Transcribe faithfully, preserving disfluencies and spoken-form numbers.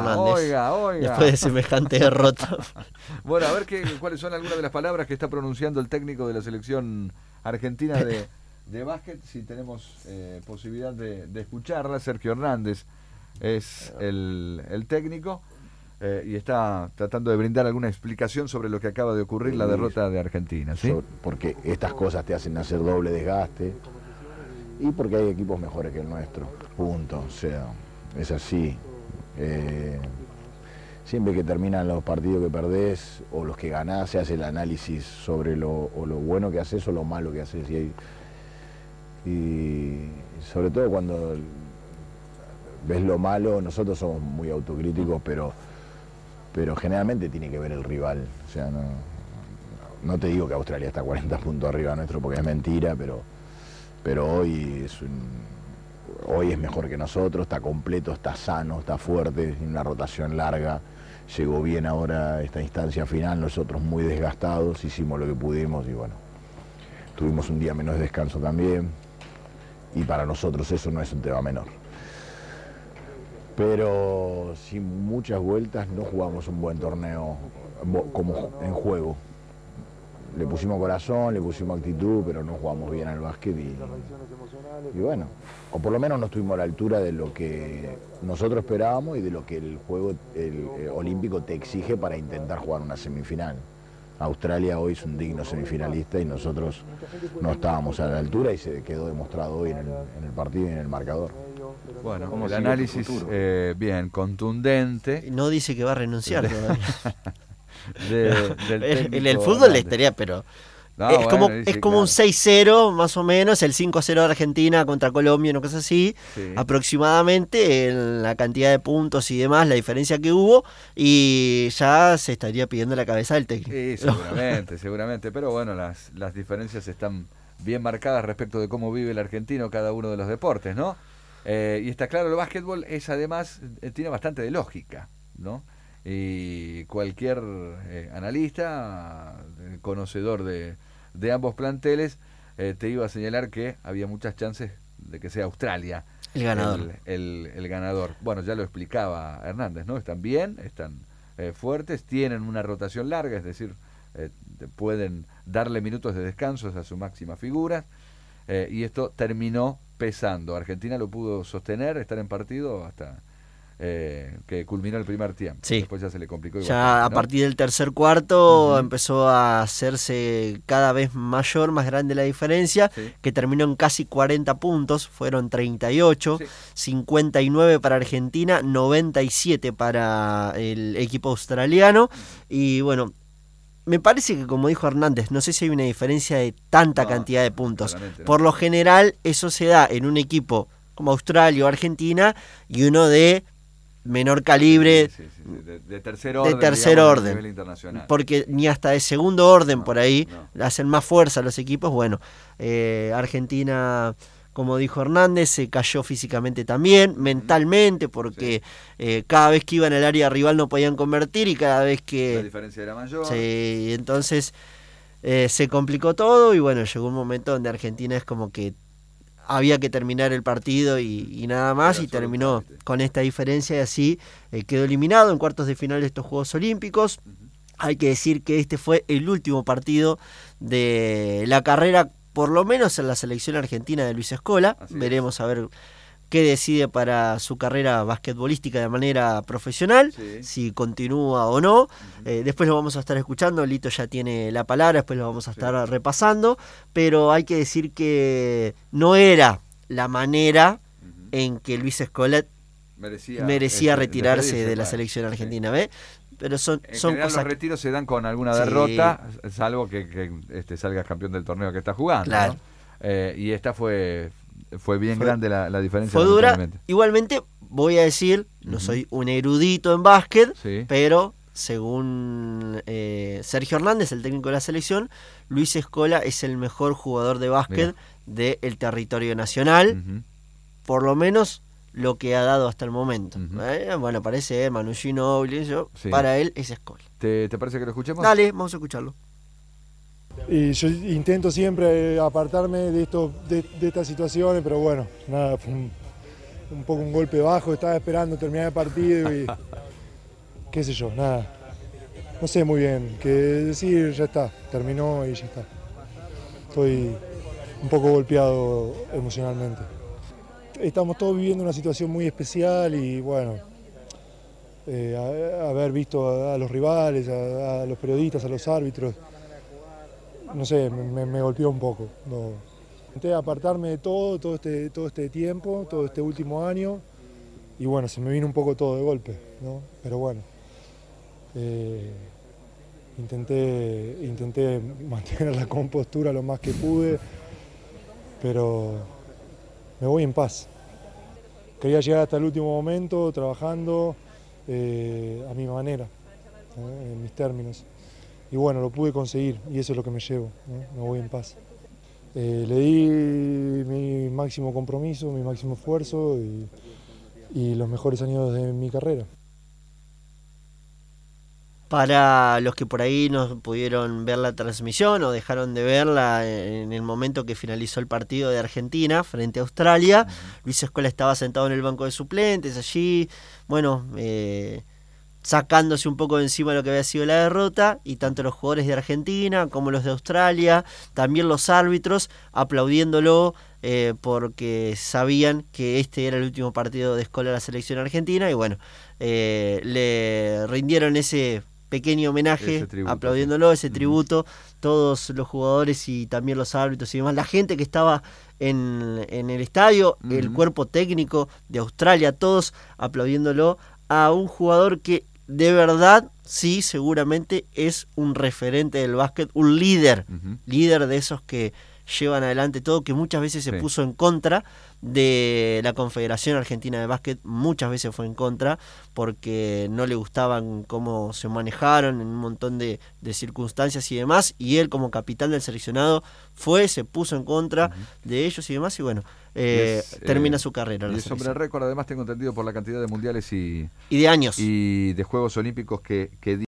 Hernández. Oiga, oiga. Después de semejante derrota. Bueno, a ver qué, cuáles son algunas de las palabras que está pronunciando el técnico de la selección argentina de, de básquet, si tenemos eh, posibilidad de, de escucharla. Sergio Hernández es el, el técnico eh, y está tratando de brindar alguna explicación sobre lo que acaba de ocurrir, la derrota de Argentina, ¿sí? Porque estas cosas te hacen hacer doble desgaste y porque hay equipos mejores que el nuestro, punto. O sea, es así. Eh, siempre que terminan los partidos que perdés o los que ganás, se hace el análisis sobre lo, o lo bueno que haces o lo malo que haces. Y, hay, y sobre todo cuando ves lo malo, nosotros somos muy autocríticos, pero, pero generalmente tiene que ver el rival. O sea, no, no te digo que Australia está cuarenta puntos arriba nuestro porque es mentira, pero, pero hoy es un, hoy es mejor que nosotros, está completo, está sano, está fuerte, tiene una rotación larga, llegó bien ahora a esta instancia final, nosotros muy desgastados, hicimos lo que pudimos y bueno, tuvimos un día menos de descanso también y para nosotros eso no es un tema menor. Pero sin muchas vueltas no jugamos un buen torneo como en juego. Le pusimos corazón, le pusimos actitud, pero no jugamos bien al básquet y, y bueno, o por lo menos no estuvimos a la altura de lo que nosotros esperábamos y de lo que el juego el, el olímpico te exige para intentar jugar una semifinal. Australia hoy es un digno semifinalista y nosotros no estábamos a la altura y se quedó demostrado hoy en el, en el partido y en el marcador. Bueno, el análisis eh, bien, contundente. No dice que va a renunciar todavía. de, del en el, el fútbol le estaría, pero no, es bueno, como, dice, es como claro. un seis cero más o menos, el cinco cero de Argentina contra Colombia, una cosa así, sí. aproximadamente en la cantidad de puntos y demás, la diferencia que hubo, y ya se estaría pidiendo la cabeza del técnico. Sí, seguramente, seguramente, pero bueno, las, las diferencias están bien marcadas respecto de cómo vive el argentino cada uno de los deportes, ¿no? Eh, y está claro, el básquetbol es además, eh, tiene bastante de lógica, ¿no? Y cualquier eh, analista, eh, conocedor de, de ambos planteles, eh, te iba a señalar que había muchas chances de que sea Australia el ganador. El, el, el ganador. Bueno, ya lo explicaba Hernández, ¿no? Están bien, están eh, fuertes, tienen una rotación larga, es decir, eh, pueden darle minutos de descanso a su máxima figura, eh, y esto terminó pesando. Argentina lo pudo sostener, estar en partido hasta eh, que culminó el primer tiempo. Sí. Después ya se le complicó. Ya bastante, ¿no? a partir del tercer cuarto uh-huh. empezó a hacerse cada vez mayor, más grande la diferencia, sí. que terminó en casi cuarenta puntos, fueron treinta y ocho, sí. cincuenta y nueve para Argentina, noventa y siete para el equipo australiano, y bueno, me parece que, como dijo Hernández, no sé si hay una diferencia de tanta no, cantidad de puntos. no. Por lo general, eso se da en un equipo como Australia o Argentina y uno de menor calibre, sí, sí, sí, sí. De, de tercer orden, de tercer digamos, orden, a nivel internacional. Porque ni hasta de segundo orden no, por ahí no. hacen más fuerza los equipos. Bueno, eh, Argentina, como dijo Hernández, se cayó físicamente también, mm-hmm. mentalmente, porque sí. eh, cada vez que iban al área rival no podían convertir y cada vez que... La diferencia era mayor. Sí, entonces eh, se complicó todo y bueno, llegó un momento donde Argentina es como que había que terminar el partido y, y nada más, Era y terminó con esta diferencia y así eh, quedó eliminado en cuartos de final de estos Juegos Olímpicos. Uh-huh. Hay que decir que este fue el último partido de la carrera, por lo menos en la selección argentina de Luis Scola. Así Veremos es. a ver qué decide para su carrera basquetbolística de manera profesional, sí. si continúa o no. Uh-huh. Eh, después lo vamos a estar escuchando, Lito ya tiene la palabra, después lo vamos a estar sí. repasando, pero hay que decir que no era la manera uh-huh. en que Luis Scola merecía, merecía este, retirarse de, de la selección argentina, sí. ¿ve? Pero son, en son general cosas... los retiros se dan con alguna sí. derrota, salvo que, que este, salgas campeón del torneo que está jugando, claro. ¿no? Eh, y esta fue... Fue bien fue, grande la, la diferencia. Fue dura. Igualmente, voy a decir, no uh-huh. soy un erudito en básquet, sí. pero según eh, Sergio Hernández, el técnico de la selección, Luis Scola es el mejor jugador de básquet del territorio nacional, uh-huh. por lo menos lo que ha dado hasta el momento. Uh-huh. ¿Eh? Bueno, parece Manu Ginóbili, yo, sí. para él es Scola. ¿Te, ¿Te parece que lo escuchemos? Dale, vamos a escucharlo. Y yo intento siempre apartarme de, esto, de, de estas situaciones, pero bueno, nada, fue un, un poco un golpe bajo, estaba esperando terminar el partido y, qué sé yo, nada. No sé muy bien qué decir, ya está, terminó y ya está. Estoy un poco golpeado emocionalmente. Estamos todos viviendo una situación muy especial y bueno, eh, a, haber visto a, a los rivales, a, a los periodistas, a los árbitros, no sé, me, me golpeó un poco. No. Intenté apartarme de todo, todo este, todo este tiempo, todo este último año y bueno, se me vino un poco todo de golpe, ¿no? Pero bueno. Eh, intenté, intenté mantener la compostura lo más que pude, pero me voy en paz. Quería llegar hasta el último momento trabajando eh, a mi manera, ¿eh? En mis términos. Y bueno, lo pude conseguir y eso es lo que me llevo, ¿eh? Me voy en paz. Eh, le di mi máximo compromiso, mi máximo esfuerzo y, y los mejores años de mi carrera. Para los que por ahí no pudieron ver la transmisión o dejaron de verla en el momento que finalizó el partido de Argentina frente a Australia, uh-huh. Luis Escola estaba sentado en el banco de suplentes allí, bueno, eh, sacándose un poco de encima lo que había sido la derrota, y tanto los jugadores de Argentina como los de Australia, también los árbitros, aplaudiéndolo eh, porque sabían que este era el último partido de Escola a la selección argentina, y bueno, eh, le rindieron ese pequeño homenaje, tributo, aplaudiéndolo, ese tributo, uh-huh. Todos los jugadores y también los árbitros y demás, la gente que estaba en, en el estadio, uh-huh. El cuerpo técnico de Australia, todos aplaudiéndolo a un jugador que de verdad, sí, seguramente es un referente del básquet, un líder, uh-huh. líder de esos que llevan adelante todo, que muchas veces se sí. puso en contra de la Confederación Argentina de Básquet, muchas veces fue en contra, porque no le gustaban cómo se manejaron en un montón de, de circunstancias y demás, y él como capitán del seleccionado fue, se puso en contra uh-huh. de ellos y demás, y bueno, eh, es, termina eh, su carrera. Y es hombre récord, además tengo entendido por la cantidad de mundiales y, y de años. Y de Juegos Olímpicos que, que